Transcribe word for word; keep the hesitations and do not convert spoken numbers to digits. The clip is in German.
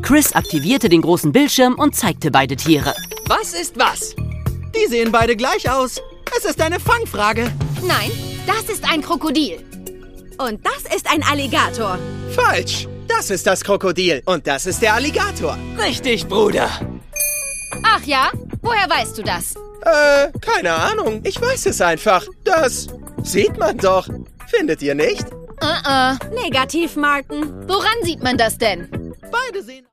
Chris aktivierte den großen Bildschirm und zeigte beide Tiere. Was ist was? Die sehen beide gleich aus. Es ist eine Fangfrage. Nein, das ist ein Krokodil. Und das ist ein Alligator. Falsch. Das ist das Krokodil und das ist der Alligator. Richtig, Bruder. Ach ja? Woher weißt du das? Äh, keine Ahnung. Ich weiß es einfach. Das sieht man doch. Findet ihr nicht? Uh-uh. Negativ, Martin. Woran sieht man das denn? Beide sehen...